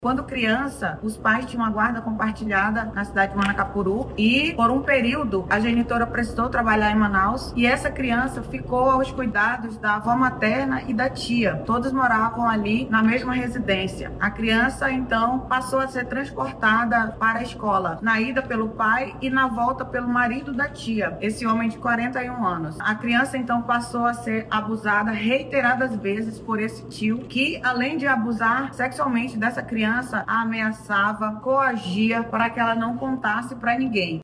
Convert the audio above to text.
Quando criança, os pais tinham uma guarda compartilhada na cidade de Manacapuru e, por um período, a genitora precisou trabalhar em Manaus e essa criança ficou aos cuidados da avó materna e da tia. Todos moravam ali na mesma residência. A criança, então, passou a ser transportada para a escola, na ida pelo pai e na volta pelo marido da tia, esse homem de 41 anos. A criança, então, passou a ser abusada reiteradas vezes por esse tio, que, além de abusar sexualmente dessa criança, a ameaçava, coagia para que ela não contasse para ninguém.